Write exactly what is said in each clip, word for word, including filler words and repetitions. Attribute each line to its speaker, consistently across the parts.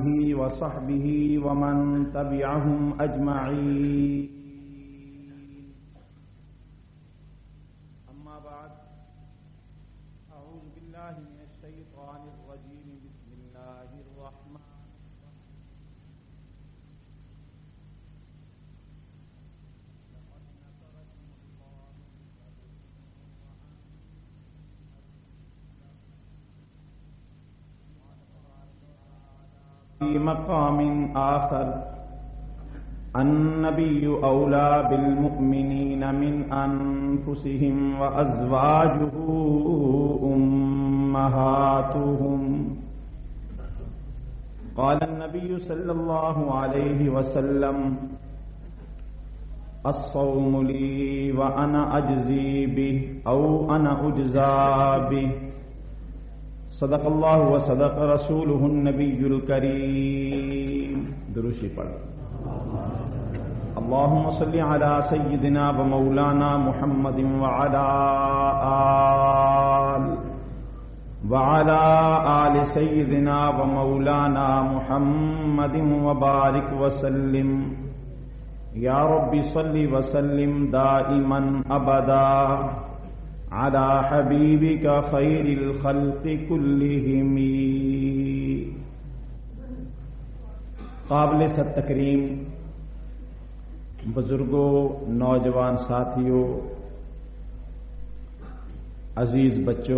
Speaker 1: آله وصحبه ومن تبعهم أجمعين. أما بعد، أعوذ بالله من الشيطان الرجيم. بسم الله الرحمن في مقام آخر: النبي أولى بالمؤمنين من أنفسهم وأزواجه أمهاتهم. قال النبي صلى الله عليه وسلم: الصوم لي وأنا أجزي به أو أنا أجزى به. صدق اللہ و صدق رسولہ النبی الکریم. درود پڑھ. اللہم صلی علی سیدنا و مولانا محمد وعلی آل وعلی آل سیدنا و مولانا محمد وبارک وسلم. یا رب صلی وسلم دائما ابدا على حبيبك خير الخلق كلهم. قابل ست تکریم بزرگوں، نوجوان ساتھیوں، عزیز بچوں،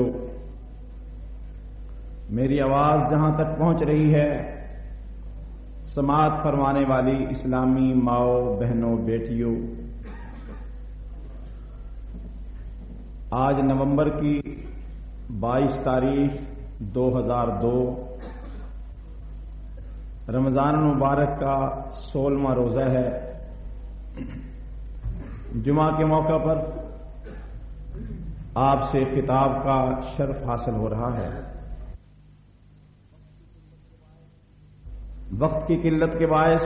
Speaker 1: میری آواز جہاں تک پہنچ رہی ہے، سماعت فرمانے والی اسلامی ماؤں، بہنوں، بیٹیوں، آج نومبر کی بائیس تاریخ دو ہزار دو، رمضان المبارک کا سولہواں روزہ ہے. جمعہ کے موقع پر آپ سے خطاب کا شرف حاصل ہو رہا ہے. وقت کی قلت کے باعث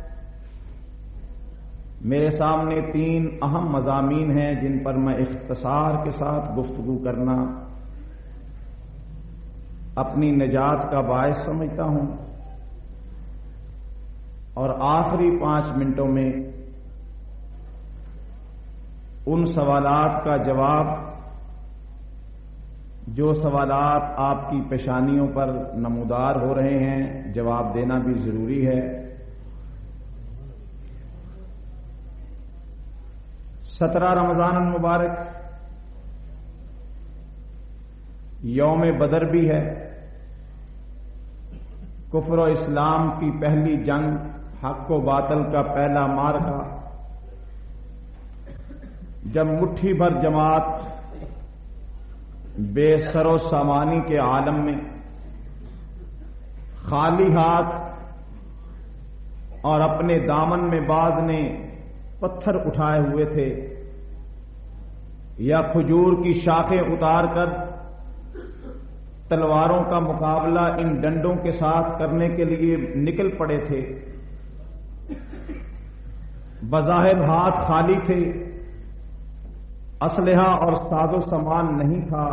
Speaker 1: میرے سامنے تین اہم مضامین ہیں جن پر میں اختصار کے ساتھ گفتگو کرنا اپنی نجات کا باعث سمجھتا ہوں، اور آخری پانچ منٹوں میں ان سوالات کا جواب جو سوالات آپ کی پیشانیوں پر نمودار ہو رہے ہیں جواب دینا بھی ضروری ہے. سترہ رمضان المبارک یوم بدر بھی ہے. کفر و اسلام کی پہلی جنگ، حق و باطل کا پہلا معرکہ، جب مٹھی بھر جماعت بے سر و سامانی کے عالم میں خالی ہاتھ اور اپنے دامن میں بعض نے پتھر اٹھائے ہوئے تھے یا کھجور کی شاخیں اتار کر تلواروں کا مقابلہ ان ڈنڈوں کے ساتھ کرنے کے لیے نکل پڑے تھے. بظاہر ہاتھ خالی تھے، اسلحہ اور ساز و سامان نہیں تھا،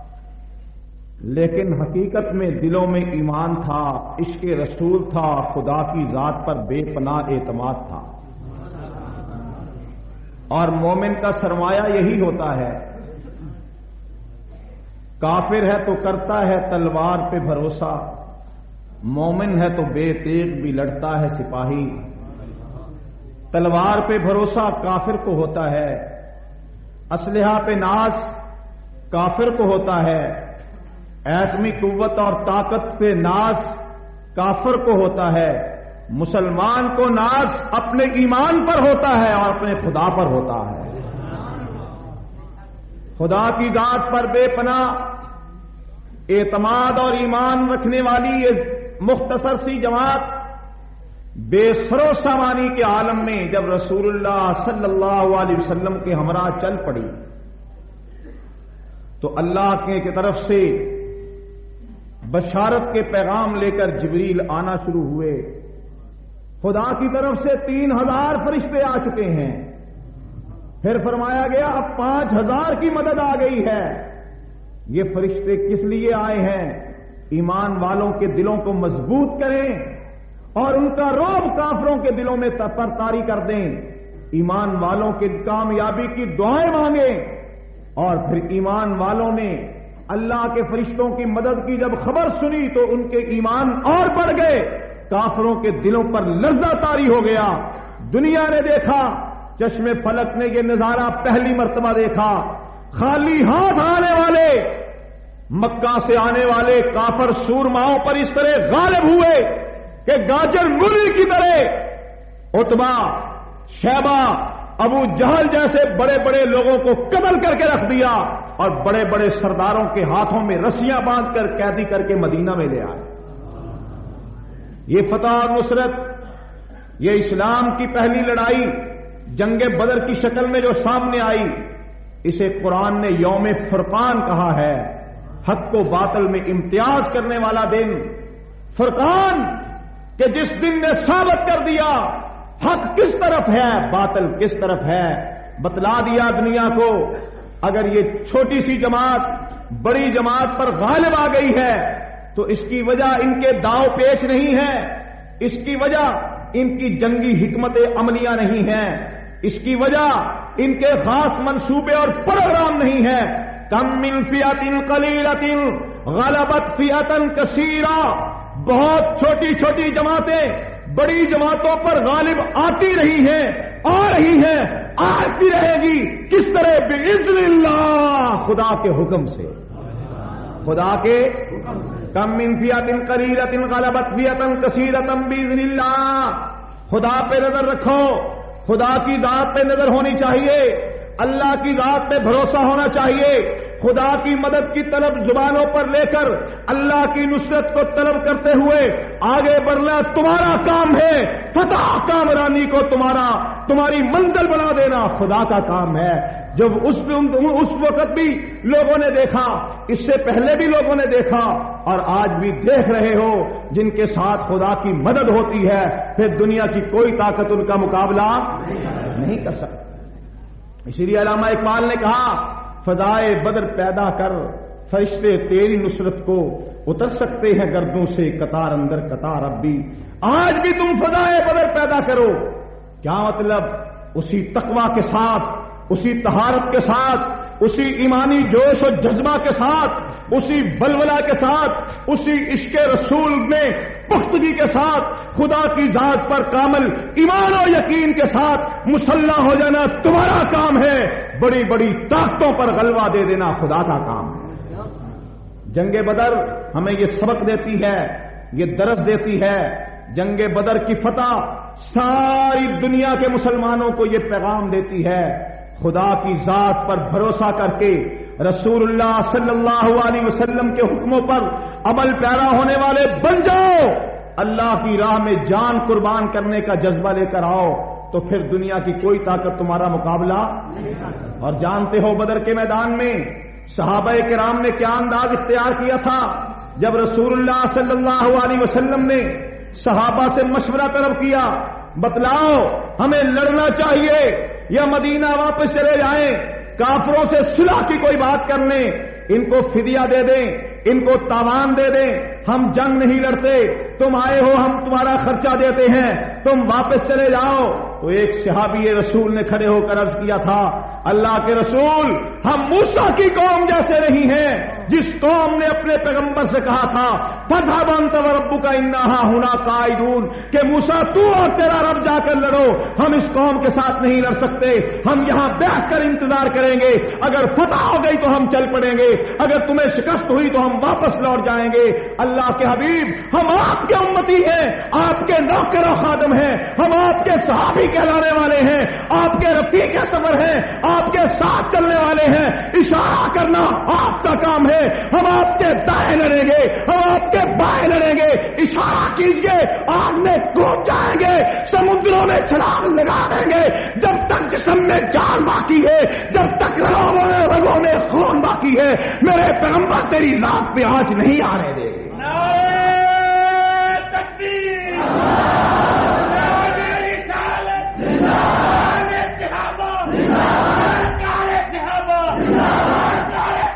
Speaker 1: لیکن حقیقت میں دلوں میں ایمان تھا، عشق رسول تھا، خدا کی ذات پر بے پناہ اعتماد تھا. اور مومن کا سرمایہ یہی ہوتا ہے. کافر ہے تو کرتا ہے تلوار پہ بھروسہ، مومن ہے تو بے تیغ بھی لڑتا ہے سپاہی. تلوار پہ بھروسہ کافر کو ہوتا ہے، اسلحہ پہ ناز کافر کو ہوتا ہے، ایٹمی قوت اور طاقت پہ ناز کافر کو ہوتا ہے. مسلمان کو ناز اپنے ایمان پر ہوتا ہے اور اپنے خدا پر ہوتا ہے. خدا کی ذات پر بے پناہ اعتماد اور ایمان رکھنے والی یہ مختصر سی جماعت بے سر و سامانی کے عالم میں جب رسول اللہ صلی اللہ علیہ وسلم کے ہمراہ چل پڑی تو اللہ کی طرف سے بشارت کے پیغام لے کر جبریل آنا شروع ہوئے. خدا کی طرف سے تین ہزار فرشتے آ چکے ہیں. پھر فرمایا گیا اب پانچ ہزار کی مدد آ گئی ہے. یہ فرشتے کس لیے آئے ہیں؟ ایمان والوں کے دلوں کو مضبوط کریں، اور ان کا رعب کافروں کے دلوں میں پر طاری کر دیں، ایمان والوں کی کامیابی کی دعائیں مانگیں، اور پھر ایمان والوں نے اللہ کے فرشتوں کی مدد کی جب خبر سنی تو ان کے ایمان اور بڑھ گئے، کافروں کے دلوں پر لرزہ طاری ہو گیا۔ دنیا نے دیکھا، چشم فلک نے یہ نظارہ پہلی مرتبہ دیکھا، خالی ہاتھ آنے والے، مکہ سے آنے والے کافر سورماؤں پر اس طرح غالب ہوئے کہ گاجر مولی کی طرح عتبہ، شیبہ، ابو جہل جیسے بڑے بڑے لوگوں کو قتل کر کے رکھ دیا اور بڑے بڑے سرداروں کے ہاتھوں میں رسیاں باندھ کر قیدی کر کے مدینہ میں لے آئے۔ یہ فتح اور نصرت، یہ اسلام کی پہلی لڑائی جنگ بدر کی شکل میں جو سامنے آئی، اسے قرآن نے یوم فرقان کہا ہے، حق کو باطل میں امتیاز کرنے والا دن۔ فرقان کہ جس دن نے ثابت کر دیا حق کس طرف ہے، باطل کس طرف ہے، بتلا دیا دنیا کو۔ اگر یہ چھوٹی سی جماعت بڑی جماعت پر غالب آ گئی ہے تو اس کی وجہ ان کے داؤ پیش نہیں ہے، اس کی وجہ ان کی جنگی حکمت عملیاں نہیں ہیں، اس کی وجہ ان کے خاص منصوبے اور پروگرام نہیں ہے۔ کم من فئۃ قلیلۃ غلبت فئۃ کثیرہ، بہت چھوٹی چھوٹی جماعتیں بڑی جماعتوں پر غالب آتی رہی ہیں، آ رہی ہیں، آتی رہے گی۔ کس طرح؟ باذن اللہ، خدا کے حکم سے، خدا کے کم من فئۃ قلیلۃ غلبت فئۃ کثیرۃ باذن اللہ۔ خدا پہ نظر رکھو، خدا کی ذات پہ نظر ہونی چاہیے، اللہ کی ذات پہ بھروسہ ہونا چاہیے، خدا کی مدد کی طلب زبانوں پر لے کر اللہ کی نصرت کو طلب کرتے ہوئے آگے بڑھنا تمہارا کام ہے۔ فتح کامرانی کو تمہارا تمہاری منزل بنا دینا خدا کا کام ہے۔ جب اس اس وقت بھی لوگوں نے دیکھا، اس سے پہلے بھی لوگوں نے دیکھا اور آج بھی دیکھ رہے ہو، جن کے ساتھ خدا کی مدد ہوتی ہے پھر دنیا کی کوئی طاقت ان کا مقابلہ نہیں کر سکتی۔ اسی لیے علامہ اقبال نے کہا، فضائے بدر پیدا کر فرشتے تیری نصرت کو اتر سکتے ہیں گردوں سے قطار اندر قطار اب بھی۔ آج بھی تم فضائے بدر پیدا کرو۔ کیا مطلب؟ اسی تقوی کے ساتھ، اسی طہارت کے ساتھ، اسی ایمانی جوش و جذبہ کے ساتھ، اسی بلبلہ کے ساتھ، اسی عشق رسول میں پختگی کے ساتھ، خدا کی ذات پر کامل ایمان و یقین کے ساتھ مسلح ہو جانا تمہارا کام ہے۔ بڑی بڑی طاقتوں پر غلبہ دے دینا خدا کا کام ہے۔ جنگ بدر ہمیں یہ سبق دیتی ہے، یہ درس دیتی ہے۔ جنگ بدر کی فتح ساری دنیا کے مسلمانوں کو یہ پیغام دیتی ہے، خدا کی ذات پر بھروسہ کر کے رسول اللہ صلی اللہ علیہ وسلم کے حکموں پر عمل پیرا ہونے والے بن جاؤ، اللہ کی راہ میں جان قربان کرنے کا جذبہ لے کر آؤ، تو پھر دنیا کی کوئی طاقت تمہارا مقابلہ نہیں۔ اور جانتے ہو بدر کے میدان میں صحابہ کرام نے کیا انداز اختیار کیا تھا؟ جب رسول اللہ صلی اللہ علیہ وسلم نے صحابہ سے مشورہ طلب کیا، بتلاؤ ہمیں لڑنا چاہیے یا مدینہ واپس چلے جائیں، کافروں سے صلح کی کوئی بات کر لیں، ان کو فدیہ دے دیں، ان کو تاوان دے دیں، ہم جنگ نہیں لڑتے، تم آئے ہو ہم تمہارا خرچہ دیتے ہیں، تم واپس چلے جاؤ۔ تو ایک صحابی رسول نے کھڑے ہو کر عرض کیا تھا، اللہ کے رسول ہم موسیٰ کی قوم جیسے نہیں ہیں، جس قوم نے اپنے پیغمبر سے کہا تھا فَاذْهَبْ أَنْتَ وَرَبُّكَ إِنَّا هَاهُنَا قَاعِدُونَ کہ موسیٰ تو اور تیرا رب جا کر لڑو، ہم اس قوم کے ساتھ نہیں لڑ سکتے، ہم یہاں بیٹھ کر انتظار کریں گے، اگر فتح ہو گئی تو ہم چل پڑیں گے، اگر تمہیں شکست ہوئی تو ہم واپس لوٹ جائیں گے۔ اللہ کے حبیب ہم آپ کے امتی ہیں، آپ کے نوکر و خادم ہیں، ہم آپ کے صحابی کہلانے والے ہیں، آپ کے رفیق سفر ہیں، آپ کے ساتھ چلنے والے ہیں، اشارہ کرنا آپ کا کام ہے، ہم آپ کے دائیں لڑیں گے، ہم آپ کے بائیں لڑیں گے، اشارہ کیجئے، آگ میں کود جائیں گے، سمندروں میں چھلانگ لگا دیں گے، جب تک جسم میں جان باقی ہے، جب تک رگوں میں رگوں میں خون باقی ہے، میرے پیغمبر تیری ذات پہ آج نہیں آنے دے گے۔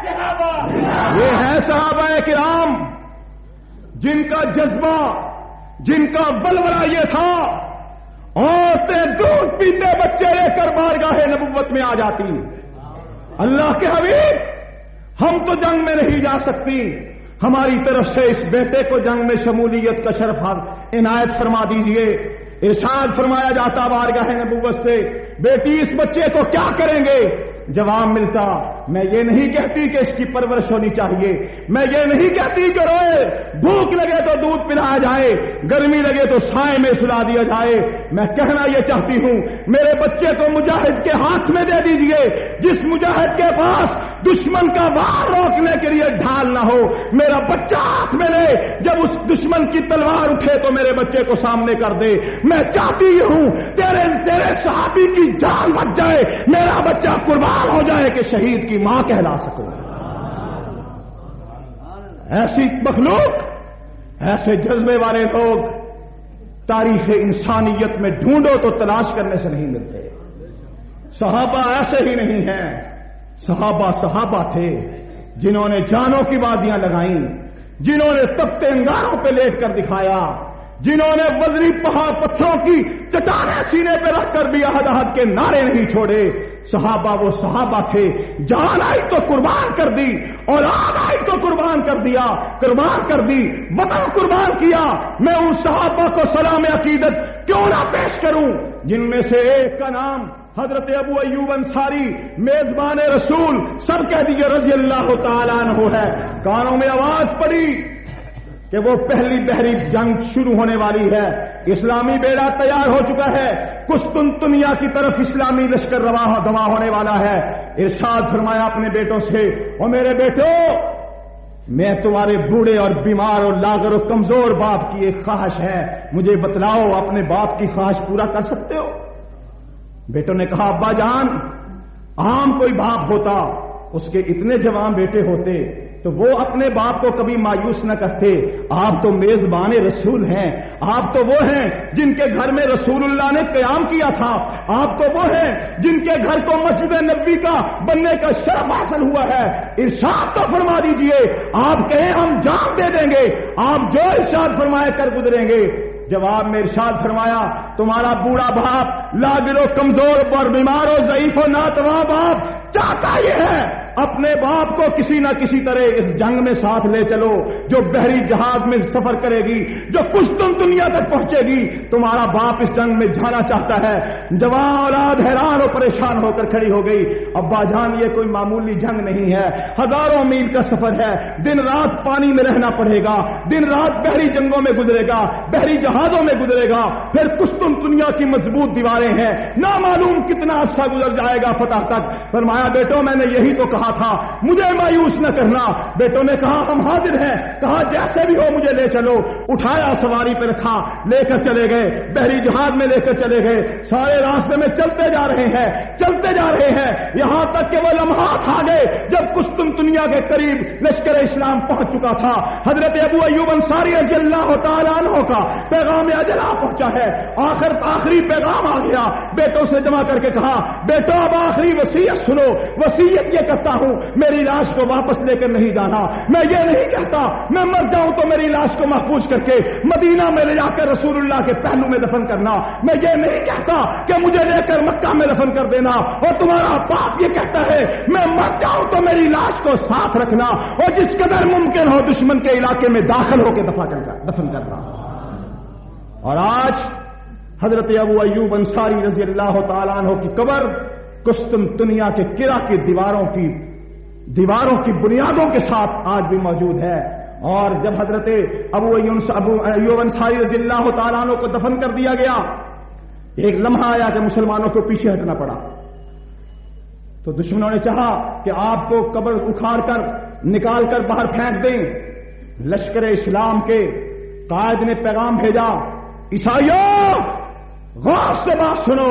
Speaker 1: یہ ہے صحابہ کرام جن کا جذبہ جن کا بلبلا یہ تھا عورتیں دودھ پیتے بچے لے کر بارگاہ نبوت میں آ جاتی. اللہ کے حبیب ہم تو جنگ میں نہیں جا سکتی، ہماری طرف سے اس بیٹے کو جنگ میں شمولیت کا شرف عنایت فرما دیجئے. ارشاد فرمایا جاتا بارگاہ نبوت سے، بیٹی اس بچے کو کیا کریں گے؟ جواب ملتا، میں یہ نہیں کہتی کہ اس کی پرورش ہونی چاہیے، میں یہ نہیں کہتی کہ روئے، بھوک لگے تو دودھ پلایا جائے، گرمی لگے تو سائے میں سلا دیا جائے. میں کہنا یہ چاہتی ہوں میرے بچے کو مجاہد کے ہاتھ میں دے دیجئے، جس مجاہد کے پاس دشمن کا وار روکنے کے لیے ڈھال نہ ہو، میرا بچہ ہاتھ میں لے، جب اس دشمن کی تلوار اٹھے تو میرے بچے کو سامنے کر دے. میں چاہتی ہوں تیرے تیرے صحابی کی جان بچ جائے، میرا بچہ قربان ہو جائے کہ شہید کی ماں کہلا سکوں. ایسی مخلوق، ایسے جذبے والے لوگ تاریخ انسانیت میں ڈھونڈو تو تلاش کرنے سے نہیں ملتے. صحابہ ایسے ہی نہیں ہیں. صحابہ صحابہ تھے جنہوں نے جانوں کی وادیاں لگائیں، جنہوں نے تپتے انگاروں پہ لیٹ کر دکھایا، جنہوں نے وزنی پہاڑ پتھروں کی چٹانیں سینے پہ رکھ کر بھی عہد عہد کے نعرے نہیں چھوڑے. صحابہ وہ صحابہ تھے، جان آئی تو قربان کر دی، اور آگ آئی تو قربان کر دیا، قربان کر دی، وطن قربان کیا. میں ان صحابہ کو سلام عقیدت کیوں نہ پیش کروں جن میں سے ایک کا نام حضرت ابو ایوب انصاری میزبان رسول، سب کہہ دیجئے رضی اللہ تعالیٰ عنہ ہے. کانوں میں آواز پڑی کہ وہ پہلی بحری جنگ شروع ہونے والی ہے، اسلامی بیڑا تیار ہو چکا ہے، قسطنطنیہ کی طرف اسلامی لشکر رواں دواں ہونے والا ہے. ارشاد فرمایا اپنے بیٹوں سے، او میرے بیٹو، میں تمہارے بوڑھے اور بیمار اور لاغر و کمزور باپ کی ایک خواہش ہے، مجھے بتلاؤ اپنے باپ کی خواہش پورا کر سکتے ہو؟ بیٹوں نے کہا ابا جان، عام کوئی باپ ہوتا، اس کے اتنے جوان بیٹے ہوتے تو وہ اپنے باپ کو کبھی مایوس نہ کرتے. آپ تو میزبان رسول ہیں، آپ تو وہ ہیں جن کے گھر میں رسول اللہ نے قیام کیا تھا، آپ تو وہ ہیں جن کے گھر کو مسجد نبوی کا بننے کا شرف حاصل ہوا ہے. ارشاد تو فرما دیجئے، آپ کہیں ہم جان دے دیں گے، آپ جو ارشاد فرمائے کر گزریں گے. جواب میں ارشاد فرمایا، تمہارا بوڑھا باپ لاغر و کمزور اور بیمار و ضعیف و ناتواں باپ چاہتا یہ ہے اپنے باپ کو کسی نہ کسی طرح اس جنگ میں ساتھ لے چلو جو بحری جہاز میں سفر کرے گی، جو قسطنطنیہ تک پہنچے گی. تمہارا باپ اس جنگ میں جانا چاہتا ہے. جوان اولاد حیران اور پریشان ہو کر کھڑی ہو گئی. ابا جان، یہ کوئی معمولی جنگ نہیں ہے، ہزاروں میل کا سفر ہے، دن رات پانی میں رہنا پڑے گا، دن رات بحری جنگوں میں گزرے گا، بحری جہازوں میں گزرے گا، پھر قسطنطنیہ کی مضبوط دیواریں ہیں، نامعلوم کتنا عرصہ گزر جائے گا فتح تک. فرمایا بیٹو میں نے یہی تو کہا تھا، مجھے مایوس نہ کرنا. بیٹوں نے کہا ہم حاضر ہیں. کہا جیسے بھی ہو مجھے لے چلو. اٹھایا سواری پہ رکھا، لے کر چلے گئے، بحری جہاز میں لے کر چلے گئے. سارے راستے میں چلتے جا رہے ہیں، چلتے جا رہے ہیں، یہاں تک کہ وہ لمحات آ گئے جب قسطنطنیہ کے قریب لشکر اسلام پہنچ چکا تھا. حضرت ابو ایوب انصاری رضی اللہ تعالیٰ عنہ کا پیغام اجل آ پہنچا ہے. آخر آخری پیغام آ گیا. بیٹوں سے جمع کر کے کہا بیٹو اب آخری وصیت سنو. وصیت یہ کرتا ہوں میری لاش کو واپس لے کر نہیں جانا. میں یہ نہیں کہتا میں مر جاؤں تو میری لاش کو محفوظ کر کے مدینہ میں لے جا کر رسول اللہ کے پہلو میں دفن کرنا. میں یہ نہیں کہتا کہ مجھے لے کر مکہ میں دفن کر دینا. اور تمہارا باپ یہ کہتا ہے میں مر جاؤں تو میری لاش کو ساتھ رکھنا اور جس قدر ممکن ہو دشمن کے علاقے میں داخل ہو کے دفن کرنا. اور آج حضرت ابو ایوب انصاری رضی اللہ تعالیٰ عنہ کی قبر قسطنطنیہ کے قلعہ کی دیواروں کی دیواروں کی بنیادوں کے ساتھ آج بھی موجود ہے. اور جب حضرت ابو ایوب انصاری رضی اللہ تعالیٰ عنہ کو دفن کر دیا گیا، ایک لمحہ آیا کہ مسلمانوں کو پیچھے ہٹنا پڑا. تو دشمنوں نے چاہا کہ آپ کو قبر اکھاڑ کر نکال کر باہر پھینک دیں. لشکر اسلام کے قائد نے پیغام بھیجا، عیسائیوں غور سے بات سنو،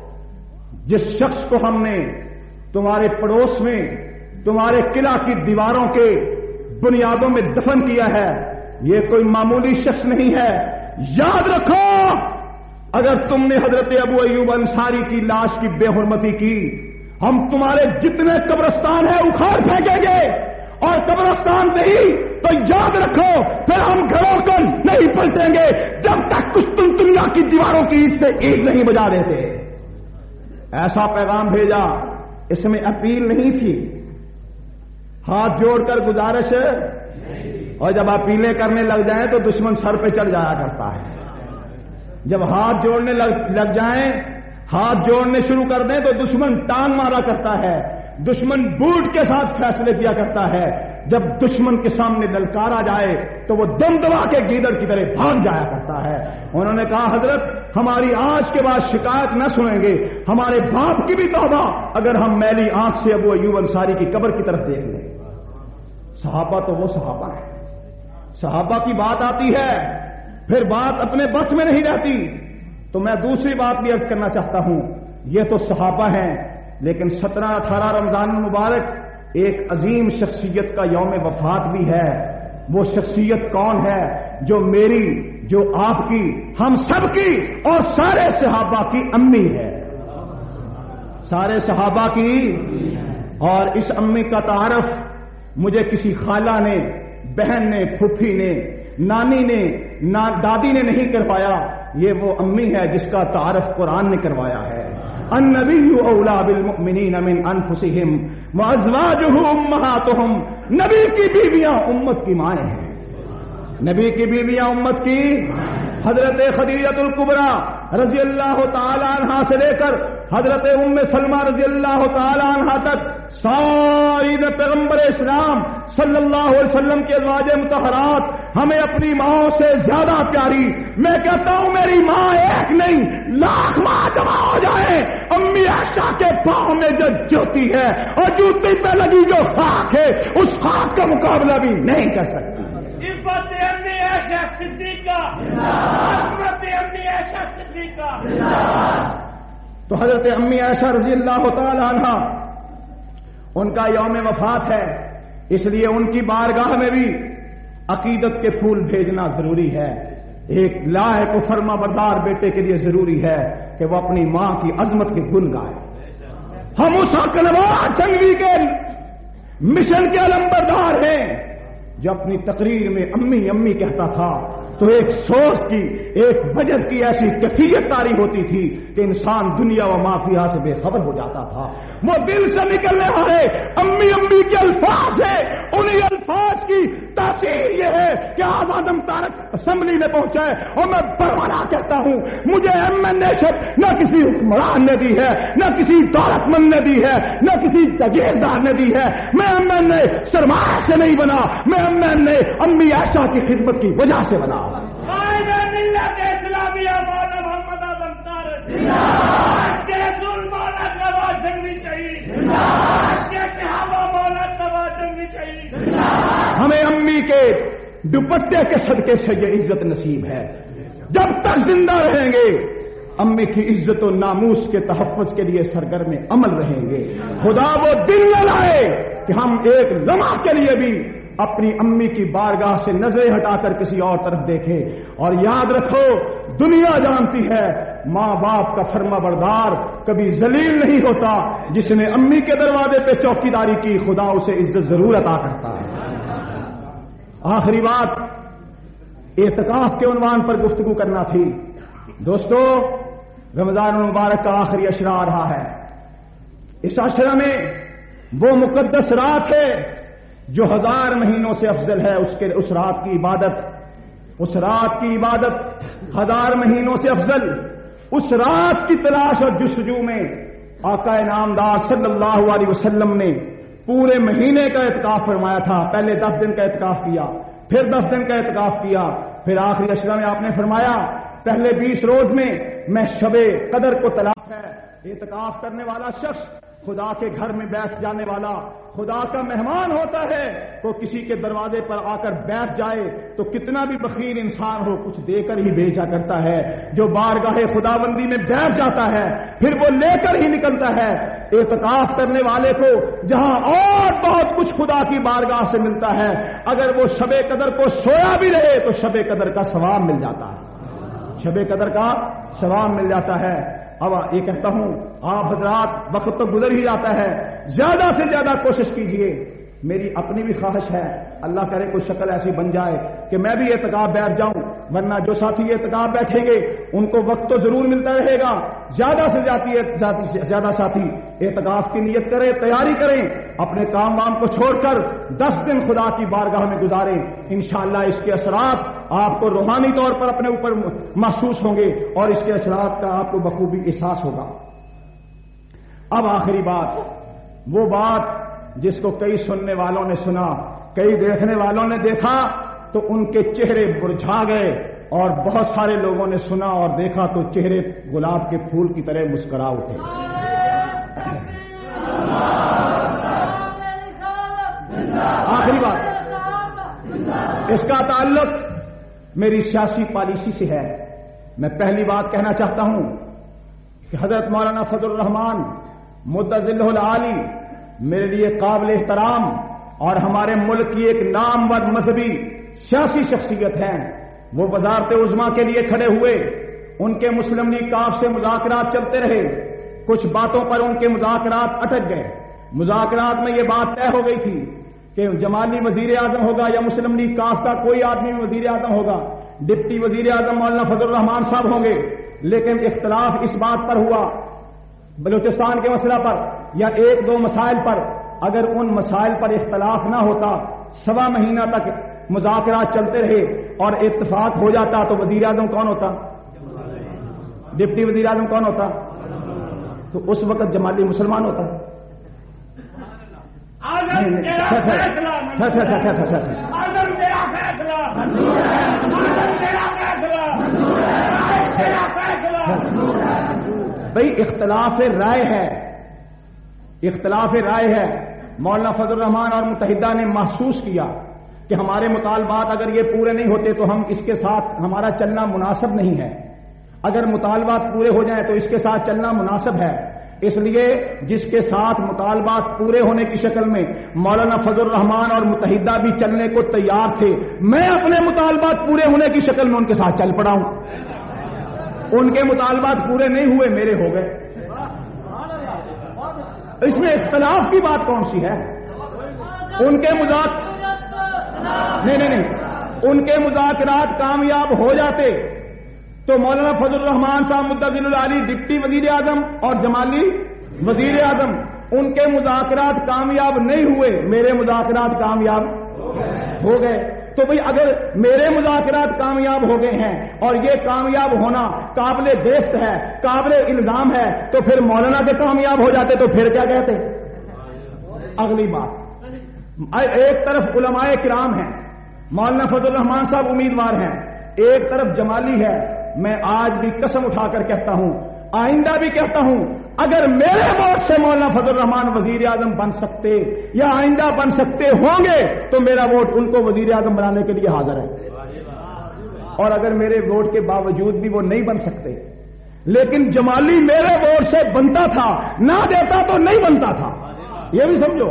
Speaker 1: جس شخص کو ہم نے تمہارے پڑوس میں تمہارے قلعہ کی دیواروں کے بنیادوں میں دفن کیا ہے، یہ کوئی معمولی شخص نہیں ہے. یاد رکھو اگر تم نے حضرت ابو ایوب انصاری کی لاش کی بے حرمتی کی، ہم تمہارے جتنے قبرستان ہیں اکھاڑ پھینکیں گے اور قبرستان نہیں تو یاد رکھو پھر ہم گھروں کو نہیں پلٹیں گے جب تک کچھ تم دنیا کی دیواروں کی عید سے عید نہیں بجا دیتے. ایسا پیغام بھیجا، اس میں اپیل نہیں تھی، ہاتھ جوڑ کر گزارش ہے، اور جب اپیلیں کرنے لگ جائیں تو دشمن سر پہ چڑھ جایا کرتا ہے. جب ہاتھ جوڑنے لگ, لگ جائیں ہاتھ جوڑنے شروع کر دیں تو دشمن ٹانگ مارا کرتا ہے، دشمن بوٹ کے ساتھ فیصلے کیا کرتا ہے. جب دشمن کے سامنے للکارا جائے تو وہ دم دبا کے گیدڑ کی طرح بھاگ جایا کرتا ہے. انہوں نے کہا حضرت ہماری آج کے بعد شکایت نہ سنیں گے، ہمارے باپ کی بھی توبہ اگر ہم میلی آنکھ سے ابو ایوب انصاری کی قبر کی طرف دیکھ لیں. صحابہ تو وہ صحابہ ہے، صحابہ کی بات آتی ہے پھر بات اپنے بس میں نہیں رہتی. تو میں دوسری بات بھی عرض کرنا چاہتا ہوں، یہ تو صحابہ ہیں، لیکن سترہ اٹھارہ رمضان المبارک ایک عظیم شخصیت کا یوم وفات بھی ہے. وہ شخصیت کون ہے؟ جو میری، جو آپ کی، ہم سب کی اور سارے صحابہ کی امی ہے، سارے صحابہ کی. اور اس امی کا تعارف مجھے کسی خالہ نے، بہن نے، پھوپھی نے، نانی نے، نا دادی نے نہیں کروایا. یہ وہ امی ہے جس کا تعارف قرآن نے کروایا ہے. النبی اولا بالمؤمنین من انفسہم وازواجہ امہاتہم. نبی کی بیویاں امت کی مائیں ہیں، نبی کی بیویاں امت کی. حضرت خدیجہ الکبریٰ رضی اللہ تعالی عنہا سے لے کر حضرت ام سلمہ رضی اللہ تعالی عنہا تک ساری پیغمبر اسلام صلی اللہ علیہ وسلم کے ازواج مطہرات ہمیں اپنی ماں سے زیادہ پیاری. میں کہتا ہوں میری ماں ایک نہیں لاکھ ماں جمع ہو جائے، امی عائشہ کے پاؤں میں جو جوتی ہے اور جوتی پہ لگی جو خاک ہے اس خاک کا مقابلہ بھی نہیں کر سکتی.
Speaker 2: عزت امی عائشہ صدیقہ، عظمت امی عائشہ صدیقہ.
Speaker 1: تو حضرت امی عائشہ رضی اللہ تعالی عنہا ان کا یوم وفات ہے، اس لیے ان کی بارگاہ میں بھی عقیدت کے پھول بھیجنا ضروری ہے. ایک لائق و فرما بردار بیٹے کے لیے ضروری ہے کہ وہ اپنی ماں کی عظمت کے گن گائے. ہم اس کنوار جنگی کے مشن کے علمبردار ہیں جو اپنی تقریر میں امی امی کہتا تھا تو ایک سوچ کی، ایک وجد کی ایسی کیفیت طاری ہوتی تھی کہ انسان دنیا و مافیا سے بے خبر ہو جاتا تھا. وہ دل سے نکلنے والے امی امی کے الفاظ ہیں، انہی الفاظ کی تاثیر یہ ہے کہ آزاد تارک اسمبلی میں پہنچا ہے اور میں برملا کہتا ہوں مجھے ایم این اے شپ نہ کسی حکمران نے دی ہے، نہ کسی دولت مند نے دی ہے، نہ کسی جاگیردار نے دی ہے. میں ایم این اے سرمایہ سے نہیں بنا، میں ایم این اے امی عائشہ کی خدمت کی وجہ سے بنا.
Speaker 2: ملت اسلامیہ مولانا محمد اعظم طارق کے رسول مولانا نواز جنگی شہید، کے صحابہ مولانا نواز جنگی شہید.
Speaker 1: ہمیں امی کے دوپٹے کے صدقے سے یہ عزت نصیب ہے. جب تک زندہ رہیں گے امی کی عزت و ناموس کے تحفظ کے لیے سرگرم عمل رہیں گے. خدا وہ دل نہ لائے کہ ہم ایک لمحہ کے لیے بھی اپنی امی کی بارگاہ سے نظریں ہٹا کر کسی اور طرف دیکھیں. اور یاد رکھو دنیا جانتی ہے ماں باپ کا فرما بردار کبھی ذلیل نہیں ہوتا. جس نے امی کے دروازے پہ چوکیداری کی خدا اسے عزت ضرور عطا کرتا ہے. آخری بات اعتکاف کے عنوان پر گفتگو کرنا تھی. دوستو رمضان المبارک کا آخری عشرہ آ رہا ہے. اس عشرہ میں وہ مقدس رات ہے جو ہزار مہینوں سے افضل ہے. اس کے اس رات کی عبادت، اس رات کی عبادت ہزار مہینوں سے افضل. اس رات کی تلاش اور جستجو میں آقا نامدار صلی اللہ علیہ وسلم نے پورے مہینے کا اعتکاف فرمایا تھا. پہلے دس دن کا اعتکاف کیا، پھر دس دن کا اعتکاف کیا، پھر آخری عشرہ میں آپ نے فرمایا پہلے بیس روز میں میں شب قدر کو تلاش ہے. اعتکاف کرنے والا شخص خدا کے گھر میں بیٹھ جانے والا خدا کا مہمان ہوتا ہے. وہ کسی کے دروازے پر آ کر بیٹھ جائے تو کتنا بھی بخیل انسان ہو کچھ دے کر ہی بھیجا کرتا ہے. جو بارگاہ خدا بندی میں بیٹھ جاتا ہے پھر وہ لے کر ہی نکلتا ہے. اعتکاف کرنے والے کو جہاں اور بہت کچھ خدا کی بارگاہ سے ملتا ہے، اگر وہ شب قدر کو سویا بھی رہے تو شب قدر کا ثواب مل جاتا ہے، شب قدر کا ثواب مل جاتا ہے. اب یہ کہتا ہوں آپ حضرات وقت تو گزر ہی جاتا ہے، زیادہ سے زیادہ کوشش کیجئے میری اپنی بھی خواہش ہے اللہ کرے کوئی شکل ایسی بن جائے کہ میں بھی اعتکاف بیٹھ جاؤں، ورنہ جو ساتھی اعتکاف بیٹھیں گے ان کو وقت تو ضرور ملتا رہے گا، زیادہ سے زیادہ ساتھی اعتکاف کی نیت کریں، تیاری کریں، اپنے کام وام کو چھوڑ کر دس دن خدا کی بارگاہ میں گزاریں، انشاءاللہ اس کے اثرات آپ کو روحانی طور پر اپنے اوپر محسوس ہوں گے اور اس کے اثرات کا آپ کو بخوبی احساس ہوگا۔ اب آخری بات، وہ بات جس کو کئی سننے والوں نے سنا، کئی دیکھنے والوں نے دیکھا تو ان کے چہرے مرجھا گئے، اور بہت سارے لوگوں نے سنا اور دیکھا تو چہرے گلاب کے پھول کی طرح مسکرا اٹھے۔ آخری بات، اس کا تعلق میری سیاسی پالیسی سے ہے۔ میں پہلی بات کہنا چاہتا ہوں کہ حضرت مولانا فضل الرحمان مدظلہ العالی میرے لیے قابل احترام اور ہمارے ملک کی ایک نامور مذہبی سیاسی شخصیت ہیں۔ وہ وزارت عظمیٰ کے لیے کھڑے ہوئے، ان کے مسلم لیگ کاف سے مذاکرات چلتے رہے، کچھ باتوں پر ان کے مذاکرات اٹک گئے۔ مذاکرات میں یہ بات طے ہو گئی تھی کہ جمالی وزیر اعظم ہوگا یا مسلم لیگ کاف کا کوئی آدمی وزیر اعظم ہوگا، ڈپٹی وزیر اعظم مولانا فضل الرحمان صاحب ہوں گے، لیکن اختلاف اس بات پر ہوا بلوچستان کے مسئلہ پر یا ایک دو مسائل پر۔ اگر ان مسائل پر اختلاف نہ ہوتا، سوا مہینہ تک مذاکرات چلتے رہے اور اتفاق ہو جاتا تو وزیر اعظم کون ہوتا؟ ڈپٹی وزیر اعظم کون ہوتا؟ تو اس وقت جمالی مسلمان ہوتا۔ بھائی اختلاف رائے ہے، اختلاف رائے ہے۔ مولانا فضل الرحمان اور متحدہ نے محسوس کیا کہ ہمارے مطالبات اگر یہ پورے نہیں ہوتے تو ہم اس کے ساتھ ہمارا چلنا مناسب نہیں ہے، اگر مطالبات پورے ہو جائیں تو اس کے ساتھ چلنا مناسب ہے۔ اس لیے جس کے ساتھ مطالبات پورے ہونے کی شکل میں مولانا فضل الرحمان اور متحدہ بھی چلنے کو تیار تھے، میں اپنے مطالبات پورے ہونے کی شکل میں ان کے ساتھ چل پڑا ہوں۔ ان کے مطالبات پورے نہیں ہوئے، میرے ہو گئے۔ اس میں اختلاف کی بات کون سی ہے؟ ان کے مذاکرات نہیں نہیں نہیں ان کے مذاکرات کامیاب ہو جاتے تو مولانا فضل الرحمان صاحب مدظل العالی ڈپٹی وزیر اعظم اور جمالی وزیر اعظم، ان کے مذاکرات کامیاب نہیں ہوئے، میرے مذاکرات کامیاب ہو گئے۔ تو بھئی اگر میرے مذاکرات کامیاب ہو گئے ہیں اور یہ کامیاب ہونا قابل دیست ہے، قابل الزام ہے، تو پھر مولانا کے کامیاب ہو جاتے تو پھر کیا کہتے؟ اگلی بات، ایک طرف علماء کرام ہیں، مولانا فضل الرحمان صاحب امیدوار ہیں، ایک طرف جمالی ہے۔ میں آج بھی قسم اٹھا کر کہتا ہوں، آئندہ بھی کہتا ہوں، اگر میرے ووٹ سے مولانا فضل الرحمان وزیر اعظم بن سکتے یا آئندہ بن سکتے ہوں گے تو میرا ووٹ ان کو وزیر اعظم بنانے کے لیے حاضر ہے، اور اگر میرے ووٹ کے باوجود بھی وہ نہیں بن سکتے، لیکن جمالی میرے ووٹ سے بنتا تھا، نہ دیتا تو نہیں بنتا تھا، یہ بھی سمجھو۔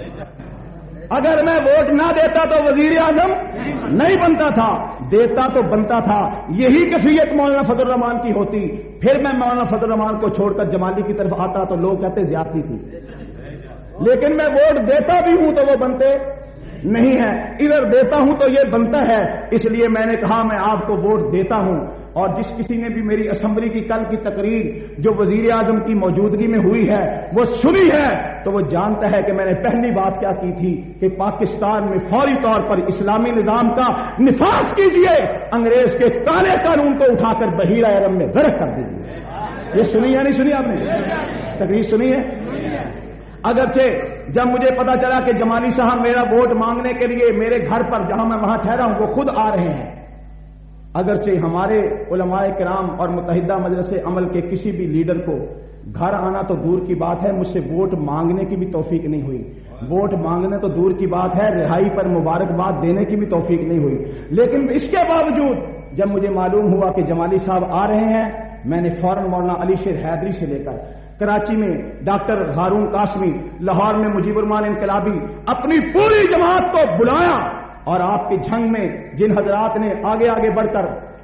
Speaker 1: اگر میں ووٹ نہ دیتا تو وزیر اعظم نہیں بنتا تھا، دیتا تو بنتا تھا۔ یہی کیفیت مولانا فضل الرحمان کی ہوتی، پھر میں مولانا فضل الرحمان کو چھوڑ کر جمالی کی طرف آتا تو لوگ کہتے زیادتی تھی، لیکن میں ووٹ دیتا بھی ہوں تو وہ بنتے نہیں ہیں، ادھر دیتا ہوں تو یہ بنتا ہے۔ اس لیے میں نے کہا میں آپ کو ووٹ دیتا ہوں، اور جس کسی نے بھی میری اسمبلی کی کل کی تقریر جو وزیر اعظم کی موجودگی میں ہوئی ہے وہ سنی ہے تو وہ جانتا ہے کہ میں نے پہلی بات کیا کی تھی کہ پاکستان میں فوری طور پر اسلامی نظام کا نفاذ کیجیے، انگریز کے کالے قانون کو اٹھا کر بحیرہ عرب میں غرق کر دیجیے۔ یہ سنی ہے نہیں سنی آپ نے؟ تقریر سنی ہے؟ اگرچہ جب مجھے پتا چلا کہ جمالی صاحب میرا ووٹ مانگنے کے لیے میرے گھر پر جہاں میں وہاں ٹھہرا ہوں وہ خود آ رہے ہیں، اگرچہ ہمارے علماء کرام اور متحدہ مجلس عمل کے کسی بھی لیڈر کو گھر آنا تو دور کی بات ہے، مجھ سے ووٹ مانگنے کی بھی توفیق نہیں ہوئی، ووٹ مانگنے تو دور کی بات ہے، رہائی پر مبارکباد دینے کی بھی توفیق نہیں ہوئی۔ لیکن اس کے باوجود جب مجھے معلوم ہوا کہ جمالی صاحب آ رہے ہیں، میں نے فوراً مولانا علی شیر حیدری سے لے کر کراچی میں ڈاکٹر ہارون قاسمی، لاہور میں مجیب الرحمان انقلابی، اپنی پوری جماعت کو بلایا، اور آپ کے جھنگ میں جن حضرات نے آگے آگے بڑھ کر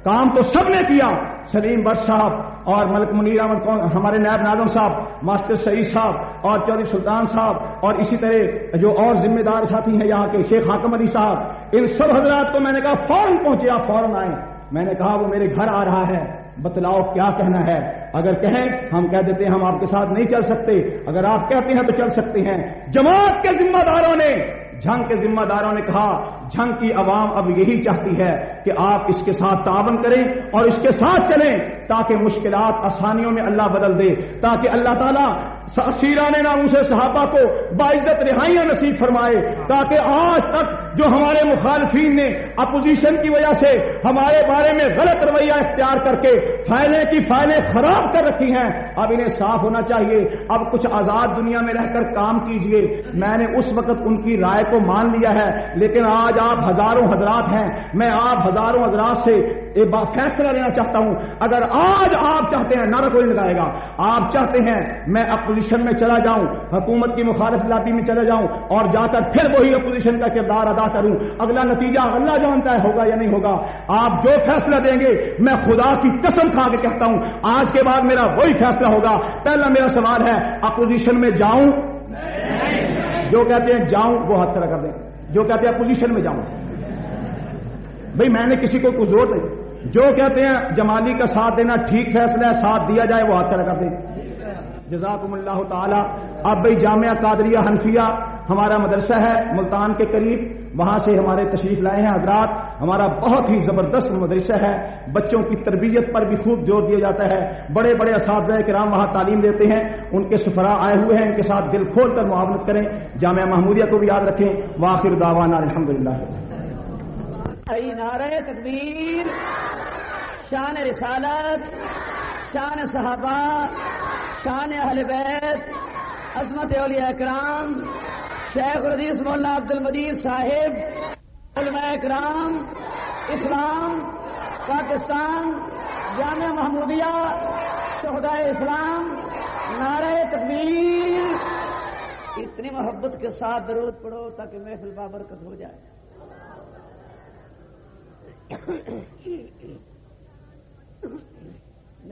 Speaker 1: کام تو سب نے کیا، سلیم بٹ صاحب اور ملک منیر احمد کون ہمارے نائب ناظم صاحب، ماسٹر سعید صاحب اور چودھری سلطان صاحب، اور اسی طرح جو اور ذمہ دار ساتھی ہیں یہاں کے شیخ حاکم علی صاحب، ان سب حضرات کو میں نے کہا فوراً پہنچے، آپ فوراً آئیں۔ میں نے کہا وہ میرے گھر آ رہا ہے، بتلاؤ کیا کہنا ہے، اگر کہیں ہم کہہ دیتے ہیں ہم آپ کے ساتھ نہیں چل سکتے، اگر آپ کہتے ہیں تو چل سکتے ہیں۔ جماعت کے ذمہ داروں نے، جنگ کے ذمہ داروں نے کہا جنگ کی عوام اب یہی چاہتی ہے کہ آپ اس کے ساتھ تعاون کریں اور اس کے ساتھ چلیں تاکہ مشکلات آسانیوں میں اللہ بدل دے، تاکہ اللہ تعالیٰ سیرانے ناموس صحابہ کو باعزت رہائیاں نصیب فرمائے، تاکہ آج تک جو ہمارے مخالفین نے اپوزیشن کی وجہ سے ہمارے بارے میں غلط رویہ اختیار کر کے فائلیں کی فائلیں خراب کر رکھی ہیں، اب انہیں صاف ہونا چاہیے، اب کچھ آزاد دنیا میں رہ کر کام کیجئے۔ میں نے اس وقت ان کی رائے کو مان لیا ہے، لیکن آج آپ ہزاروں حضرات ہیں، میں آپ ہزاروں حضرات سے ایک بات فیصلہ لینا چاہتا ہوں، اگر آج آپ چاہتے ہیں، نعرہ کوئی لگائے گا، آپ چاہتے ہیں میں اپوزیشن میں چلا جاؤں، حکومت کی مخالف لابی میں چلا جاؤں اور جا کر پھر وہی اپوزیشن کا کردار ادا کروں، اگلا نتیجہ اللہ جانتا ہے ہوگا یا نہیں ہوگا، آپ جو فیصلہ دیں گے میں خدا کی قسم کھا کے کہتا ہوں آج کے بعد میرا وہی فیصلہ ہوگا۔ پہلا میرا سوال ہے اپوزیشن میں جاؤں؟ جو کہتے ہیں جاؤں وہ ہاتھ کھڑا کر دیں، جو کہتے ہیں اپوزیشن میں جاؤں۔ بھئی میں نے کسی کو کوئی زور نہیں، جو کہتے ہیں جمالی کا ساتھ دینا ٹھیک فیصلہ ہے، ساتھ دیا جائے وہ ہاتھ کھڑا کر دیں۔ جزاکم اللہ تعالی۔ اب بھئی جامعہ قادریہ حنفیہ ہمارا مدرسہ ہے ملتان کے قریب، وہاں سے ہمارے تشریف لائے ہیں حضرات، ہمارا بہت ہی زبردست مدرسہ ہے، بچوں کی تربیت پر بھی خوب زور دیا جاتا ہے، بڑے بڑے اساتذہ کرام وہاں تعلیم دیتے ہیں، ان کے سفراء آئے ہوئے ہیں، ان کے ساتھ دل کھول کر معاونت کریں، جامعہ محمودیہ کو بھی یاد رکھیں۔ وآخر دعوانا الحمدللہ۔
Speaker 3: نعرہ تکبیر، شان رسالت، شان صحابہ، شان اہل بیت، عظمت اولیاء کرام، شیخ الحدیث مولانا عبد المجید صاحب، علماء کرام، اسلام، پاکستان، جامعہ محمودیہ، شہداء اسلام، نعرہ تکبیر۔ اتنی محبت کے ساتھ درود پڑھو تاکہ محفل بابرکت ہو جائے۔